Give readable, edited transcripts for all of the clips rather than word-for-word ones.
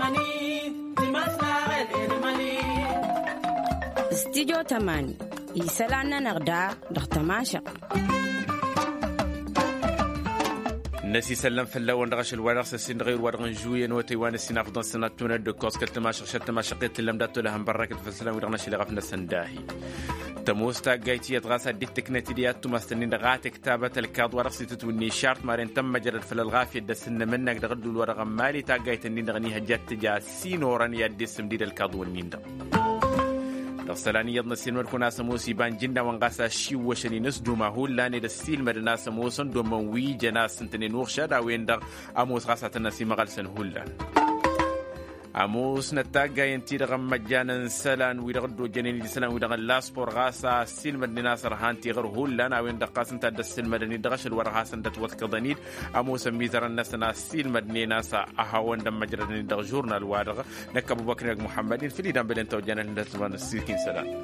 استديو تماني يسلعنا نغدا دغتماشق نسي سلم في اللون رغش الورق سين غير ورق جويا وتيوان السين أفضل سنة تونر دكوس كالتماشق شتماشقيت اللي مدات لهم بركة في السلام ورغناش اللي غفنا سنداهي تموستا جايتية غاسة دي تكنتيديات تمثلين دغات كتابة الكاد ورقصي تتوني شارت مارين تم مجرد في الغافية دسن منك دغدو الورق مالي تا جايتنين دغنيها جات تجا سينوران يدي السمديد الكاد والنين دغسلاني يضنا السينور كنا سموسي بان جنة وانغاسا شيو وشني نسدو ما هو لاني دستيل مدنا سموسن دو منوي جناس سنتني نوخشا دا وين دغ أموس غاسة النسي مغالسن هولا أموس نتاجا ينتير غم مجانا سلان ويرغدو جنين سلان ويرغ لاسبور غاسا سيل مدني ناصر هانتي غير هولنا وين دقاسن تاد السيل مدني دغش الورغاسن دتوت كضنيد أموس ميزر الناس سيل مدني ناسا أهون دم مجرد دغ جورنال وارغ نك أبو بكر محمدين في ليدان بلين توجانا ندسمان السيكين سلان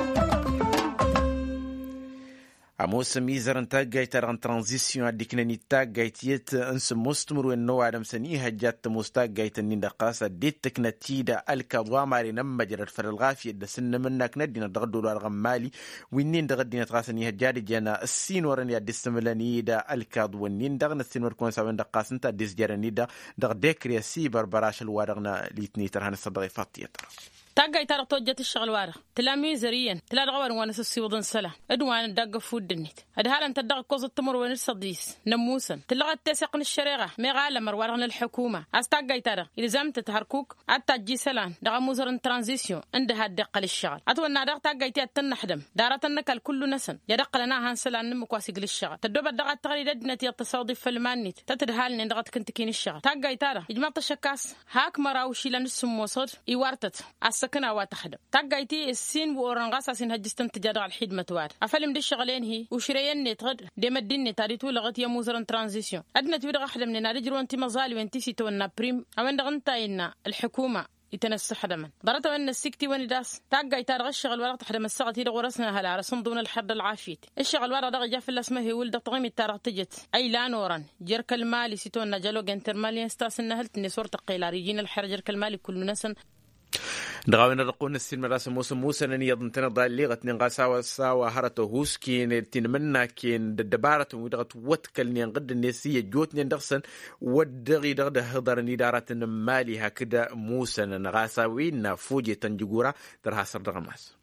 أموس ميزر انتاجا يترغن ترانزيسيون أديكنني تاجا يتيت أنس مستمر وإنه عدم سنيها جات مستاجا يتنين دقاسة ديت تكنتيدا الكضوا ماري نم جرد فرالغافية دسن منك ندينا دغدو الارغم مالي وينين دغدينا تغاسنيها جاري جانا السين ورانيا ديستملاني دا الكضوا ونين دغن السين وركون سوين دقاس انتا ديس جارني دا دغ ديكريا سيبر براش الوارغنا ليتني ترهان الصدغي فاتي تاقاي تارق توجت الشغل وارغ تلامي زريا تلا غوار وانا سسي وضن سلا ادوان داق فود دنيت ادهال انت داق كوز التمر وين الصديس نموسا تلغى تسقن الشريعه مي غالم ورغن الحكومه استاقاي تارق الزام تتحركوك اتا جي سلان دغ موزر ترانزيسيون عند هاد دقل الشغل اتونا داق تاقاي تنحدم دارتنك الكل نسن يدق لنا هان سلان نمكواسق للشغل تدوب دغ تغريد دنتي التصادف في المانيت تتدهال دغ كنتكين الشغل تاقاي تارق اجماع الشكاس هاك مراوشي لنسم موصد ايوارتت سكنا واتحدم تاقايتي السين وورنغاسا سين هجستن تجادع الحدمة توار أفلم دي الشغلين هي وشريين نتغد ديما الدين تاريتو لغت يموزرن ترانزيسيون أدنا تبيرغ أحد من نارجر وانتي مظالي وانتي سيتونا بريم أوين دغنتا إنا الحكومة يتنسى حدما ضرطوا أن السكتي ونداس تاقاي تارغ الشغل ورق حدما السغت هي غرسنا هلا على صندون الحد العافيت الشغل ورق دغ جاف الاسمه هي ولد طغيم التارغ تجت أي لا نوران جرك المالي سيتونا جالو جنتر مالي استاسنا هلت نسور تقيلاريجين الحر جرك المالي كل نسن دغاوين رقون السين مراس موسى نني يضنتنا ضالي غتنين غاساوا ساوا هرتو هوسكين تنمنا كين دبارت ودغت وتكلني قد النسيه جوتني دغسن ودغي دغد هضرني دارت مالي هكذا موسى نغاساوين فوجي تنجغورا درها سر دغماس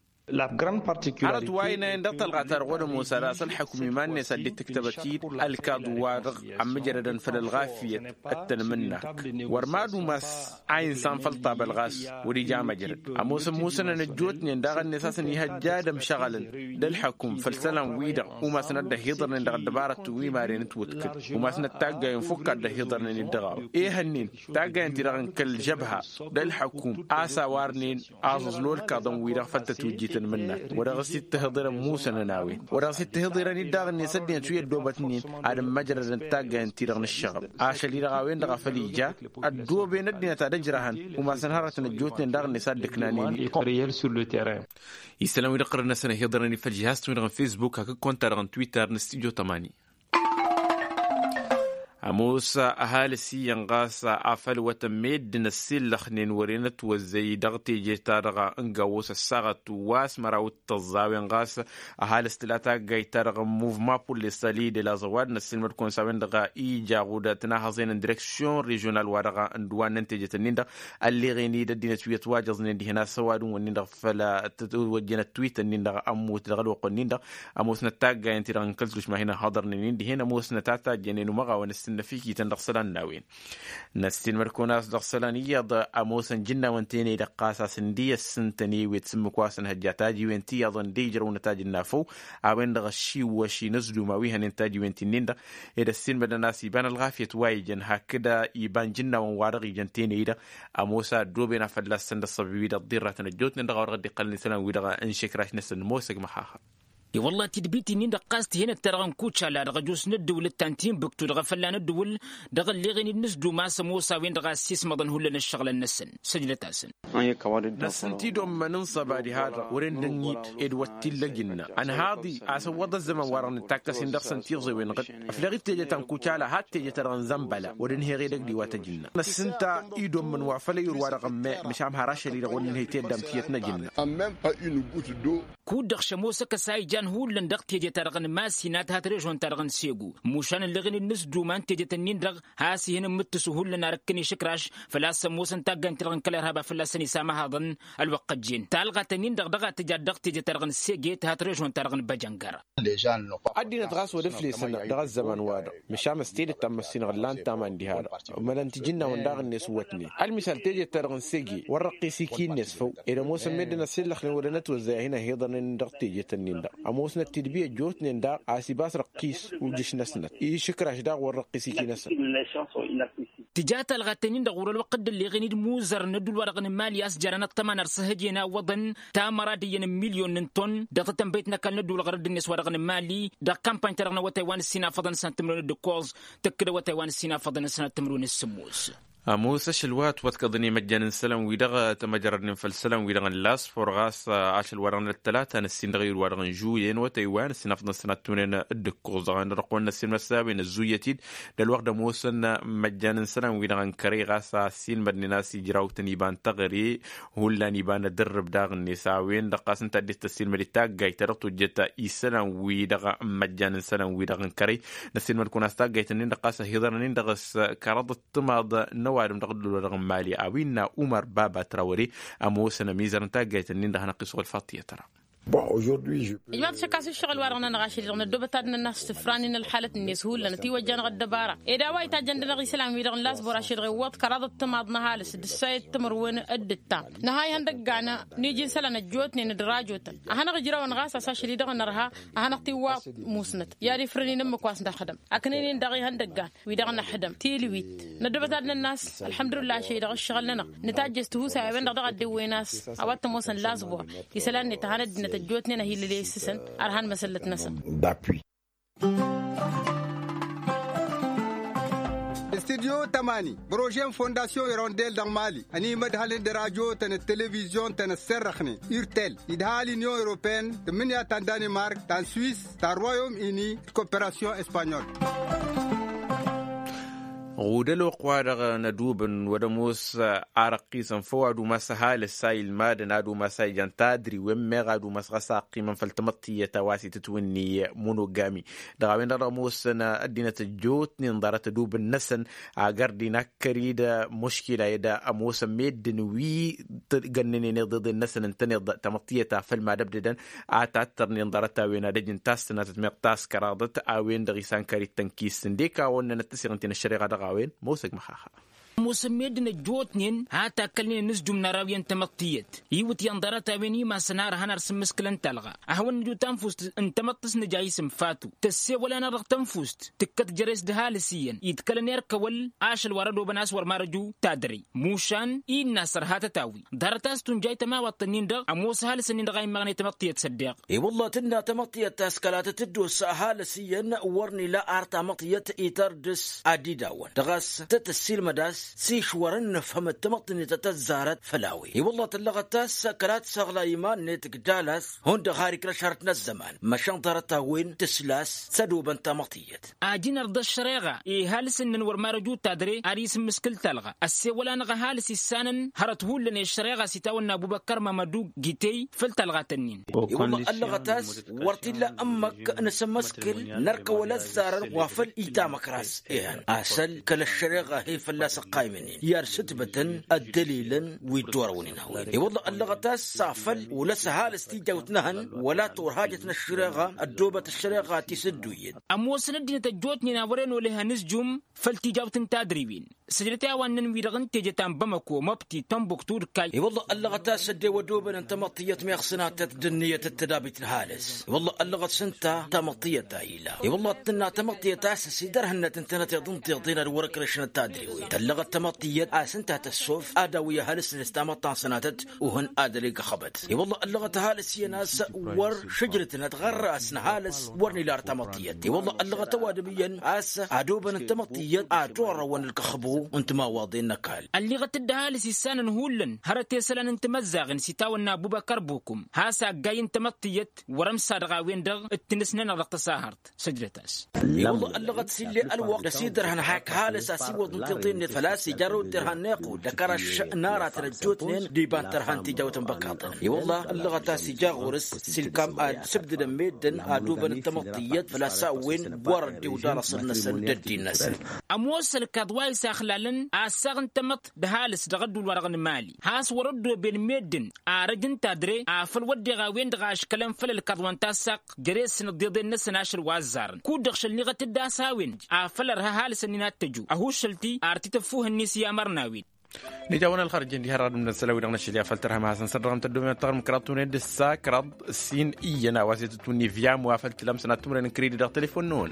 عرض واينا اندت الغاتر غور موسى راس الحكومي ما الناس اللي تكتبتي الكادوارغ عم جردا في الغافية التنمنا ورمادو ماس عين سانفلطا بالغاس ودي جامع جرد موسى نجوتني انداغ النساس يهجاد مشغلا للحكوم فالسلام ويدا وما سند هيضر انداغ الدبارة ويمارين توتكل وما سند تاقا ينفك ده هيضر ندغاو ايه هنين تاقا ينتراغن كل جبهة للحكوم آسا وارنين آزوز لول كادون ويدا فتتوجيت منا ورغسي تهضر موسى ناوي ورغسي تهضر نداغ نسدين شويه دوبتنين على مجرد تاغا انتيرغن الشغل عاشلي رغاوين دغ فليجا الدوبين ندنا تدجرهن وما سنهرت نجوتني نداغ نسدكنانين ريال سور لو تيران يسلم يقرنا سنه هضرني في الجهاز تويرغن فيسبوك هكا كونتر تويتر نستوديو 8 أموسى أهالي ينغاسا أفل وتميد نسيل لخنين ورينت وزي دغتي جيتارغا انغاوس الساغت واس مراوت تزاوي ينغاسا أهالي استلاتا جيتارغا موفما بول لسالي دي لازواد نسيل مركون ساوين دغا إيجا غودا تناهزين اندريكسيون ريجونال وارغا اندوان ننتجة النيندا اللي غيني دينا تويت واجز نندي هنا سوادون ونندا فلا تتوجينا تويت النيندا أموت دغلو قنيندا أموسنا تاقا ينتيرغن كلتلوش ما هنا حاضر نندي هنا موسنا تاتا جنين ومغا ونسل فيكي تندخسلان ناوين نستين مركوناس دخسلانية أموسا جنة وانتيني دقاسا سندية السنتني ويتسمكواسن هجاتاجي وانتي يظن ديجر ونتاج النافو أوين دغشي وشي نزلو ماويها ننتاجي وانتينين دا إذا السين بدنا ناس يبان الغافية وايجن هكذا يبان جنة وانوارغي جنتيني دا أموسا دوبنا فدلا سند الصبيبي دا الضيرة نجوت ندغا ورغدي قلني سلام ويدغا انشكراش نسن موسك محاها والله تدبيتي نين دقاست هنا ترغن كوتش على رجوس ندول التانتين بكتو دغفلان الدول دغ اللي غني نسدو ما سموسا وين دغ السيس مضن هو لنا الشغل النسن سجل تاسن نسنتي دوم ننصب بعد هذا ورين دنيت ادوتي لجنة عن هذه اسود الزمن ورن تاكسين دخسن تيغزي وين غد افلاغي تيجي تنكوتش على هات تيجي ترغن زنبلا ورين هي غيرك دي واتجنة نسنتا ايدوم من وعفلي يروارغ مش عم هراشلي رغن هي تيدم تيتنا جنة كود دخ شموسا كساي جان هو لندق تيجي ترغن ما سينات هات ريجون ترغن سيغو موشان اللي غني الناس دومان تيجي تنين دغ هاسي هنا متسهول لنا ركني شكراش فلا سموسن تاغن ترغن كلر هبا فلا سني سما هضن الوقت جين تالغا تنين دغ دغ تجدق تيجي ترغن سيغي هات ريجون ترغن بجنجر ادينا تغاس ودفلي سنه دغ الزمان واد مشام ستيل تم سينغلان تامان دي هذا وملان تجينا وندغ الناس وتني المثال تيجي ترغن سيغي ورقي سيكين نسفو اذا موسم مدنا سلخ ودنت وزي هنا هيضن ندغ تيجي تنين دغ اموسنا التدبيه جوت نندا عسيباس رقيس وجيش نسنت اي شكراش دغ ورقيسي كي نسن تجات الغتنين دغور الوقت اللي غني موزر ندول ورغن مالي اسجرنا الثمن رسهجينا وضن تامرا دينا مليون طن دغتن بيتنا كان ندول غرد الناس ورغن مالي دا كامبان ترغنا وتايوان السينا فضن سنتمرون الدكوز تكد وتايوان السينا فضن سنتمرون السموس موسى شلوات وتقضني مجان سلام ويدغ تمجرن فالسلام ويدغ اللاس فورغاس عاش الورغن الثلاثة نسين دغير ورغن جوين وتايوان سنفضن سنتمرون الدكوز غان رقونا السين مساوين الزويتيد دالوقت موسى مجان سلام ويدغ كري غاسا سين مدن ناسي جراوتن يبان تغري هولا يبان درب داغ النساوين دقاس انت ديست السين مريتاق جاي ترقتو جتا إيسلام ويدغ مجان سلام ويدغ كري نسين مركون استاق جاي تنين دقاس هيضرنين دغس كرض التماض نوارم دغدلو رغم مالي أوينا عمر بابا تراوري أموسنا ميزان تاقيت النين دهنا قصو الفاطية ترى إجماع شكاس الشغل وارغنا نغاشي لغنا دوبتادنا الناس تفرانين الحالة الناس هو لنا تي وجان غد دبارة إذا وايت أجندنا غي سلام ويرغن لاس براشي غوات كراض التماضنا هالس دسايت تمروين الدتام نهاي هندق قانا نيجي سلنا جوتني ندراجوتا أهنا غجرا ونغاسا ساشي لي دغن نرها أهنا اختيوا موسنت ياري فرني نمك واس نخدم أكنين دغي هندق قان ويدغن حدم تيلي ويت ندوبتادنا الناس الحمد لله شيء دغ الشغل لنا نتاجستو سايبن دغ دويناس أوات موسن لازبوا يسلان نتهاند جوتنا هي اللي سسن أرهان مسألة نسا استوديو تماني بروجين فونداسيون يرونديل دان مالي اني مدهالين دراجو تن التلفزيون تن السرخني يرتل يدهالي نيو يوروبين تمنيا تان دانمارك تان سويس تان رويوم اني كوبراسيون اسبانيول غودلو قوارغ ندوبن ودموس عرقي سنفوادو مسهال السايل مادن ادو مساي جانتادري ومغادو مسغسا قيمن فالتمطيه تواسي تتوني مونوغامي دغاوين رموسنا ادينه الجوت نندرت دوب النسن اغردي نكريدا مشكله يدا اموس ميدن وي تغنني ضد النسن انتني تمطيه فيلم دبددن اتاتر نندرت وين دجن تاستنا تمقتاس كرادت اوين دغيسان كاري تنكيس ديكا ونن تسيرنتين الشريعه وين موسك محاها مسميدنا جوتنين هاتا كلني نسجم نراوين تمطيت يوت ينظرتا ويني ما سنار هنر سمسكلن تلغى اهون جو تنفست انت مطس نجايسم فاتو تسي ولا نرغ تنفست تكت جريس دهالسيا يتكلن يركول عاش الورد وبناس ورمارجو تادري موشان اي الناصر هاتا تاوي دارتاستون جاي تما وطنين دغ اموس هالسنين دغاي مغني تمطيت صديق اي والله تنا تمطيت تاسكلات تدوس هالسيا ورني لا ارتا مطيت ايتردس اديداون دغاس تتسيل مداس سيش ورن فهم التمطني تتزارت فلاوي والله تلغتاس سكرات سغلا ايمان نيتك جالس هون خارج لشرتنا الزمان مشان طرتها وين تسلاس سدوبا تمطيت اجينا رضا الشريغه هالس ان نور مارجو تادري اريس مسكل تلغى السي ولا نغ هالس السانن هرتهول لنا الشريغه سيتاون ابو بكر مامدو جيتي فلتلغى تنين والله اللغتاس ورتلا امك نسمسكل نرك ولا زار وافل ايتامك راس اسل كل الشريغه هي فلاس قايمني يرشد بتن الدليل ويدورونين هوي والله اللغتاس سافل ولا سهال استيجاوتنهن ولا تور حاجتنا الشريغه الدوبه الشريغه تسدوين اموس ندين تجوتني ناورين ولها نسجم فلتيجاوتن تادريبين سجلتها وانن ويرغن تيجتان بمكو مبتي تنبكتور كاي والله اللغتاس دي ودوبن انت مطيه ميخسنات الدنيه التدابيت الهالس والله اللغه سنتا تمطيه تايلا والله تنا تمطيه تاسس درهن انت تضن تضين الورك رشن التادري اللغه التمطية أسنتها تسوف آدوية هالس الاستامطان سناتت وهن آدليق خبت والله اللغة هالس يناس ور شجرتنا تغرى أسنا هالس ورني لار تمطية والله اللغة توادميا أس عدوبا التمطية أدور وان الكخبو وانت ما واضين نكال اللغة الدهالس يسانا هولن هرتي سلان انت مزاغن سيتاونا أبو بكر بوكم هاسا قاين تمطية ورمسا رغاوين دغ التنسنين رغت ساهرت سجلتاس والله اللغة سيلي الوقت لسيدر هنحاك هالس أسيوض نتلطين ثلاثي جارو ترهن نيقو دكرش نارا ترجوتنين ديبان ترهن تجاوتن بكاطن والله اللغة تاسي جاغورس سيلكام آد سبد ميدن آدوبا التمطية فلا ساوين وردي ودار صرنا سنددي الناس أموصل كضواي ساخلالن أساغن تمط دهالس دغدو الورغن مالي هاس وردو بين ميدن آرجن تادري آفل ودي غاوين دغاش كلام فل الكضوان تاساق جريس نديض الناس ناشر وازارن كودخش اللغة الداساوين آفل رها هالس النينات تجو أهوش شلتي آرتي تفوه النيسي أمرناوين نجاونا الخارج دي هراد من السلاوي رغنا شليا فلترها مع سنسر رغم تدومين الطغم كراتوني دسا كراد السين إينا واسيتوني فيام وافلت لمسنا تمرين كريدي دا تليفون نون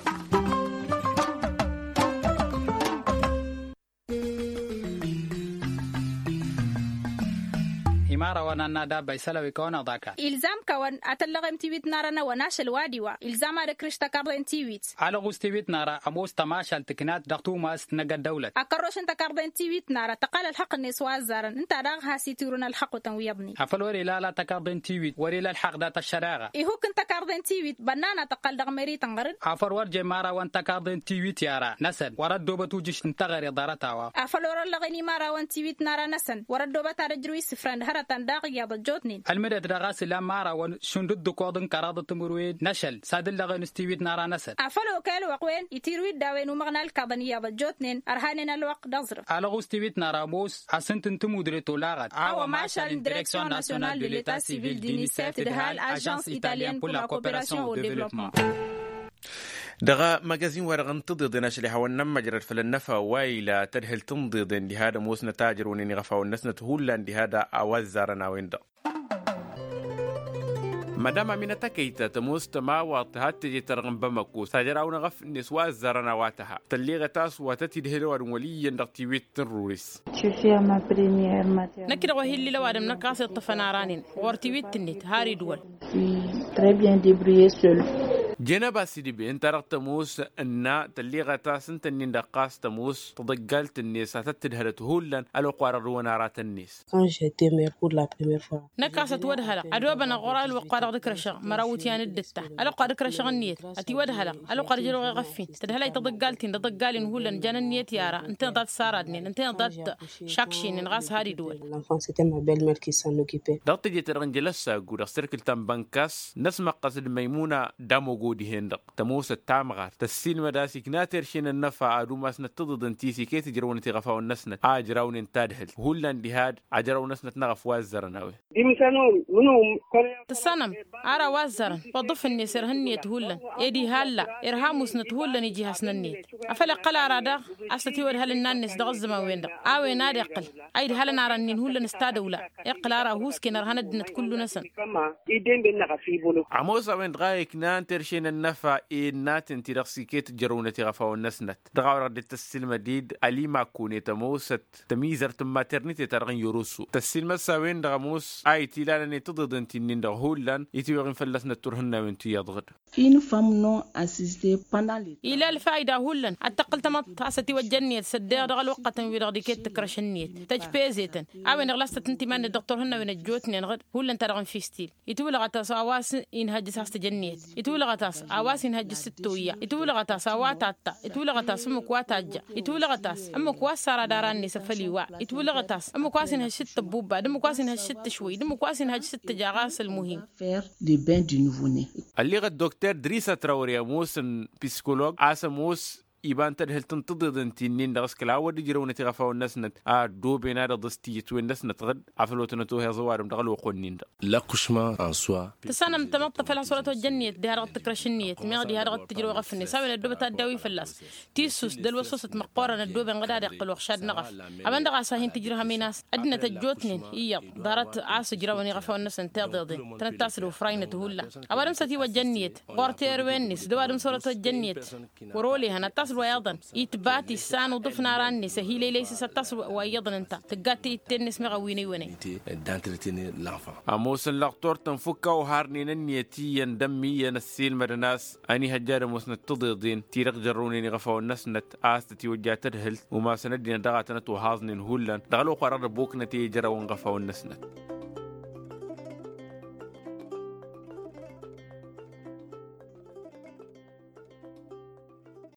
إمارة وانا دا بيسلوي كون ضاكا إلزام كون أتلغم تيويت نارنا وناش الواديوا إلزام ركرشتا كاردين تيويت على غوز تيويت نارا أموس تماشى التكنات دغتو ماس نقا الدولة أكروش انت كاردين تيويت نارا تقال الحق النسوا الزارن انت راغها سيتورنا الحق وتنويضني أفل وري لا تكاردين تيويت وري لا الحق دات الشراغة إيهوك انت كاردين تيويت بنانا تقال دغمري تنغرد أفل ورجي مارا وانت كاردين تيويت يارا نسل ورد دوبة توجيش انتغر إدارتها أفل ورا لغني مارا وان تيويت نارا نسن ورد دوبة ترجروي سفران هرتان داغي يا جوتنين المدد رغاس لا مارا ون شندد كودن كراد تمرويد نشل سادل لغن استيويت نارا نسل أفلو كالو وقوين يتيرويد داوين ومغنى الكابنية جوتنين أرهاننا الوقت دزرف على غو استيويت نارا موس أسنتن تمودري تولاغت أو مارشال ديريكسيون ناسيونال دو ليتا سيفيل دينيسيف تدهال أجانس إيطاليان بور لا كوبيراسيون و ديفلوبمون دغا مجازين ورغن تضيض ناشلي حوانا مجرد فلنفا وايلا تدهل تنضيض لهذا موس نتاجر ونيني غفا والناس نتهولا لهذا أوزارنا ويندا مدام أمينة كيتا تموس تما واتهات تجي ترغم بمكو ساجراونا غف نسوا الزرنا واتها تليغة تاس واتتدهل وليا نغتيويت تنروريس نكرا وهي اللي لو عدم نقاص الطفنارانين وارتيويت تنت هاري دول جنبا سيدي بين ترغ تموس أن تليغة تاس انت نين دقاس تموس تضقلت الناس تتدهل تهولا الوقوار الروانارات الناس نقاصة ودهلا أدوبنا غرال وقار ذكر الشغ مراوتيان الدستة ألقى ذكر الشغ النيت أتي ودهلا ألقى رجل غفين تدهلا تضقلتين تضقالين هولا جان النيت يارا انت ضد ساردنين انت ضد شاكشين نغاس هاري دول ضغط جيت الرنجلسة قول سيركل تام بانكاس نسمع قصد ميمونة دامو قودي هندق تموس التامغار تسين مداسي كناتر شين النفع أدوماس نتضد انتيسي كي تجرون تغفاو النسنة عاجراون انتادهل هولا اندهاد عاجراون نسنة نغف وازرناوي تسانم أرى وازرن وضف النسر هنية هولا يدي هلا إرهاموس نتهولا نيجي هسنني أفلا قل أرادا أستطيع هل الناس دغز ما وين أوي نادي أقل أيد هل نرى أن هولا نستاد ولا يقل أرى هوس كنا رهند نتكل نسن عموس وين دغايك نان ترشين النفع نات انتي رخصي كي تجرون تغفاو النسنة دغاو ردت السلمة ديد علي ما كوني تموست تميزر تماترنيتي ترغن يروسو تسلمة ساوين دغموس أي تيلانني تضد انتي نين دغهولان يتيوغن فلسنا ترهن وانتي يضغط إلى الفائدة هولن أتقل تمط أستي وجنية سدير دغل وقت ويرغدي كي تكرشنية تجبيزيتن أوين غلست تنتي من الدكتور هنا وين الجوتني نغد هولن ترغن في ستيل يتولغ تاس أواس إنهج ساست جنية يتولغ تاس أواس إنهج ستوية يتولغ تاس أواتاتا يتولغ تاس مكواتاجا يتولغ تاس أمكواس سارة داراني سفليوا يتولغ تاس أمكواس إنهج ست بوبا دمكواس إنهج ست شوي دمكواس إنهج ست جاغاس المهم اللي غد دكتور دريسة تراوريا موسن بسيكولوج عاصم موس يبان تدهل تنتضد انتين دغس كلا ودي جرون تغفاو الناس نت دو بينا دستي تو الناس نتغد عفلوت نتو هي زوارم دغل وقنين لا كوشما ان سوا تسنم تمط فلا صوره الجنيه دي هرغ تكرشنيه ميغدي هرغ تجرو غفني ساوي الدوبه تداوي فلاس تيسوس دل وسوسه مقبره الدوبه غدا دقل وخشاد نغف ابان دغا ساهين تجرها ميناس ادنا تجوتنين هي دارت عاس جروني غفاو الناس انتضدي تنتاسلو فراينه هولا ابان ستي وجنيه قرتير وينس دوادم صوره الجنيه ورولي هنا تصل ويضن يتباتي السان وضفنا راني سهيلي ليس ستصل ويضن انت تقاتي التنس مغويني وني أموسن لقطور تنفكا وهارني ننيتي يندمي ينسيل مرناس أني هجار موسن تضيضين تيرق جروني غفا والنسنت آستي وجا تدهل وما سندين دغاتنت وهازنين هولن دغلو قرار بوك نتي جرا ونغفا والنسنت